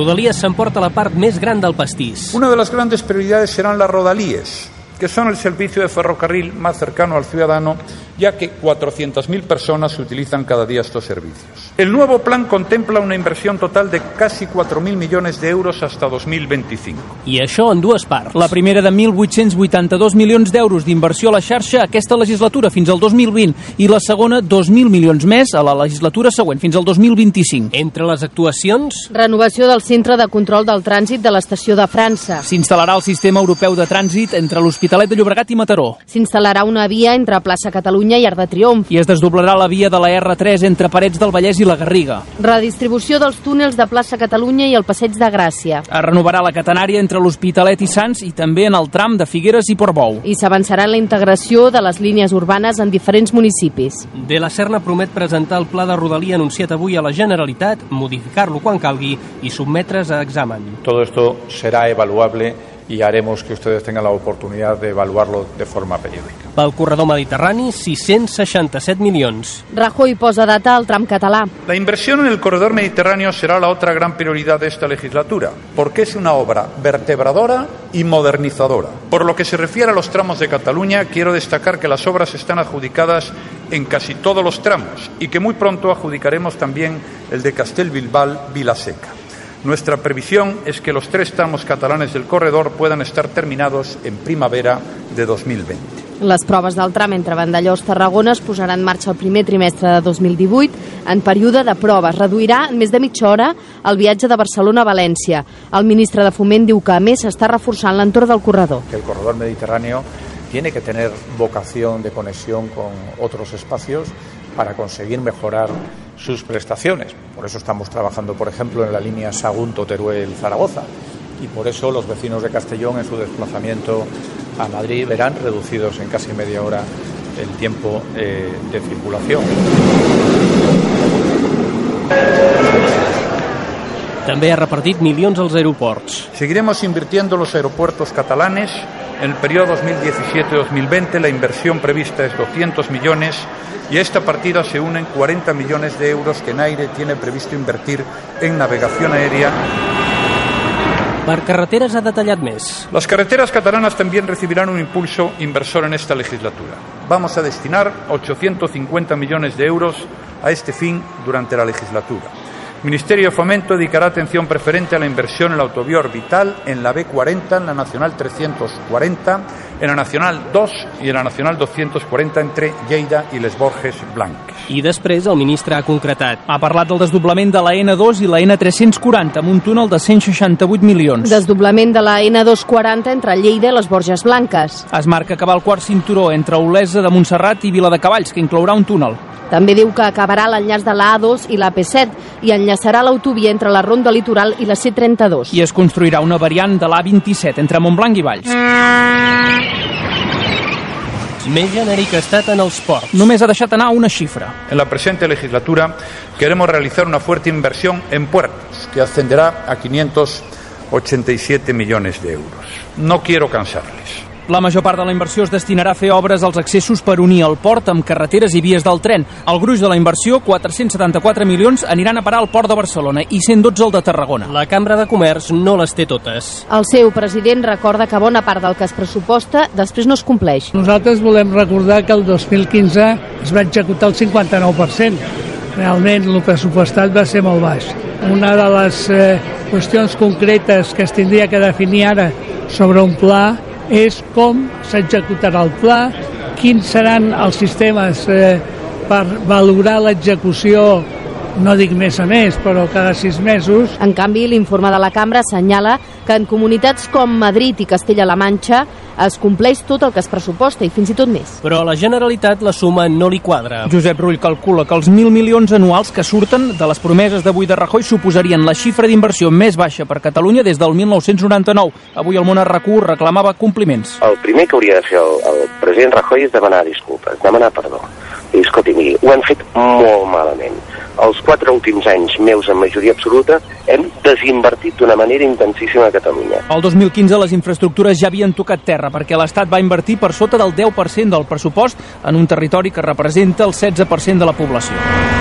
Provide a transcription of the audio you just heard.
Rodalies s'emporta la part més gran del pastís. Una de las grandes prioridades serán las rodalíes, que son el servicio de ferrocarril más cercano al ciudadano, ya que 400.000 personas utilizan cada día estos servicios. El nuevo plan contempla una inversión total de casi 4.000 millones de euros hasta 2025. I això en dues parts. La primera de 1.882 milions d'euros d'inversió a la xarxa aquesta legislatura fins al 2020 i la segona 2.000 milions més a la legislatura següent fins al 2025. Entre les actuacions, renovació del centre de control del trànsit de l'estació de França. S'instal·larà el sistema europeu de trànsit entre l'Hospitalet de Llobregat i Mataró. S'instal·larà una via entre Plaça Catalunya i Arc de Triomf. I es desdoblarà la via de la R3 entre Parets del Vallès i la Garriga. Redistribució dels túnels de Plaça Catalunya i el Passeig de Gràcia. Es renovarà la catenària entre l'Hospitalet i Sants i també en el tram de Figueres i Portbou. I s'avançarà en la integració de les línies urbanes en diferents municipis. De la Serna promet presentar el pla de Rodalia anunciat avui a la Generalitat, modificar-lo quan calgui i sotmetre's a examen. Todo esto será evaluable y haremos que ustedes tengan la oportunidad de evaluarlo de forma periódica. Pel corredor mediterrani, 667 milions. Rajoy posa data al tram català. La inversión en el corredor mediterráneo será la otra gran prioridad de esta legislatura, porque es una obra vertebradora y modernizadora. Por lo que se refiere a los tramos de Cataluña, quiero destacar que las obras están adjudicadas en casi todos los tramos y que muy pronto adjudicaremos también el de Castellbilbao-Vilaseca. Nuestra previsión es que los 3 tramos catalanes del corredor puedan estar terminados en primavera de 2020. Les proves del tram entre Vandellòs i Tarragona es posarà en marxa el primer trimestre de 2018 en període de proves. Reduirà en més de mitja hora el viatge de Barcelona a València. El ministre de Foment diu que, a més, s'està reforçant l'entorn del corredor. El corredor mediterráneo tiene que tener vocación de conexión con otros espacios para conseguir mejorar sus prestaciones. Por eso estamos trabajando, por ejemplo, en la línea Sagunto-Teruel-Zaragoza y por eso los vecinos de Castellón en su desplazamiento a Madrid verán reducidos en casi media hora el tiempo de circulación. També ha repartit milions als aeroports. Seguiremos invirtiendo en los aeropuertos catalanes. En el periodo 2017-2020 la inversión prevista es 200 millones y a esta partida se unen 40 millones de euros que NAIRE tiene previsto invertir en navegación aérea. Per carreteres ha detallat més. Las carreteras catalanas también recibirán un impulso inversor en esta legislatura. Vamos a destinar 850 millones de euros a este fin durante la legislatura. El Ministerio de Fomento dedicará atención preferente a la inversión en la autovía orbital, en la B40, en la Nacional 340, en la Nacional 2 y en la Nacional 240 entre Lleida i les Borges Blanques. I després el ministre ha concretat. Ha parlat del desdoblament de la N2 i la N340 amb un túnel de 168 milions. Desdoblament de la N240 entre Lleida i les Borges Blanques. Es marca acabar el quart cinturó entre Olesa de Montserrat i Viladecavalls, que inclourà un túnel. També diu que acabarà l'enllaç de la A2 i la P7 i enllaçarà l'autovia entre la Ronda Litoral i la C32. I es construirà una variant de l'A27 entre Montblanc i Valls. Més genèric ha estat en els ports. Només ha deixat anar una xifra. En la presente legislatura queremos realizar una fuerte inversión en puertos que ascenderá a 587 millones de euros. No quiero cansarles. La major part de la inversió es destinarà a fer obres als accessos per unir el port amb carreteres i vies del tren. El gruix de la inversió, 474 milions, aniran a parar al port de Barcelona i 112 al de Tarragona. La Cambra de Comerç no les té totes. El seu president recorda que bona part del que es pressuposta després no es compleix. Nosaltres volem recordar que el 2015 es va executar el 59%. Realment el pressupostat va ser molt baix. Una de les qüestions concretes que es tindria que definir ara sobre un pla és com s'executarà el pla, quins seran els sistemes per valorar l'execució, no dic mes a mes, però cada 6 mesos. En canvi, l'informe de la Cambra assenyala que en comunitats com Madrid i Castella-La Manxa es compleix tot el que es pressuposta i fins i tot més. Però a la Generalitat la suma no li quadra. Josep Rull calcula que els 1.000 milions anuals que surten de les promeses d'avui de Rajoy suposarien la xifra d'inversió més baixa per Catalunya des del 1999. Avui el món RAC1 reclamava compliments. El primer que hauria de fer el president Rajoy és demanar disculpes, demanar perdó. I escolti, miri, ho han fet molt malament. Els 4 últims anys meus en majoria absoluta hem desinvertit d'una manera intensíssima a Catalunya. El 2015 les infraestructures ja havien tocat terra perquè l'Estat va invertir per sota del 10% del pressupost en un territori que representa el 16% de la població.